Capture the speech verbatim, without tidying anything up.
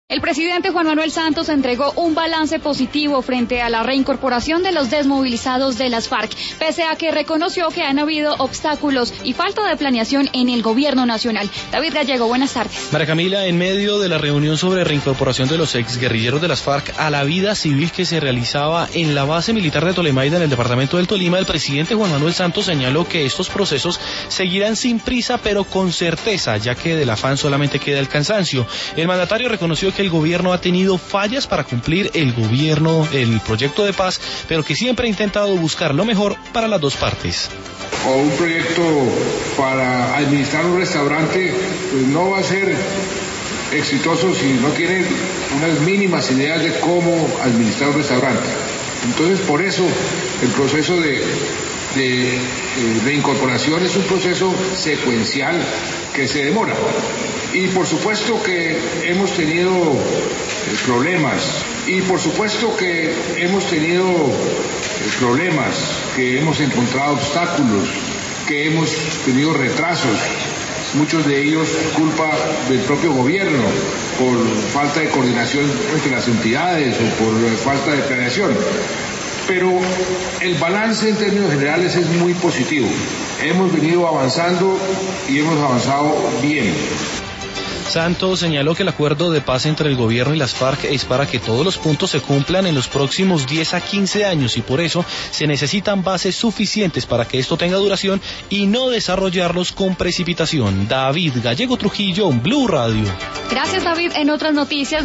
El presidente Juan Manuel Santos entregó un balance positivo frente a la reincorporación de los desmovilizados de las FARC, pese a que reconoció que han habido obstáculos y falta de planeación en el gobierno nacional. David Gallego, buenas tardes. María Camila, en medio de la reunión sobre reincorporación de los exguerrilleros de las FARC a la vida civil que se realizaba en la base militar de Tolemaida en el departamento del Tolima, el presidente Juan Manuel Santos señaló que estos procesos seguirán sin prisa pero con certeza, ya que del afán solamente queda el cansancio. El mandatario reconoció que el gobierno ha tenido fallas para cumplir el gobierno, el proyecto de paz, pero que siempre ha intentado buscar lo mejor para las dos partes. O un proyecto para administrar un restaurante, pues no va a ser exitoso si no tiene unas mínimas ideas de cómo administrar un restaurante. Entonces, por eso el proceso de, de eh, reincorporación es un proceso secuencial que se demora. Y por supuesto que hemos tenido problemas, y por supuesto que hemos tenido problemas, que hemos encontrado obstáculos, que hemos tenido retrasos, muchos de ellos culpa del propio gobierno, por falta de coordinación entre las entidades o por falta de planeación. Pero el balance en términos generales es muy positivo. Hemos venido avanzando y hemos avanzado bien. Santos señaló que el acuerdo de paz entre el gobierno y las FARC es para que todos los puntos se cumplan en los próximos diez a quince años y por eso se necesitan bases suficientes para que esto tenga duración y no desarrollarlos con precipitación. David Gallego Trujillo, Blue Radio. Gracias, David. En otras noticias.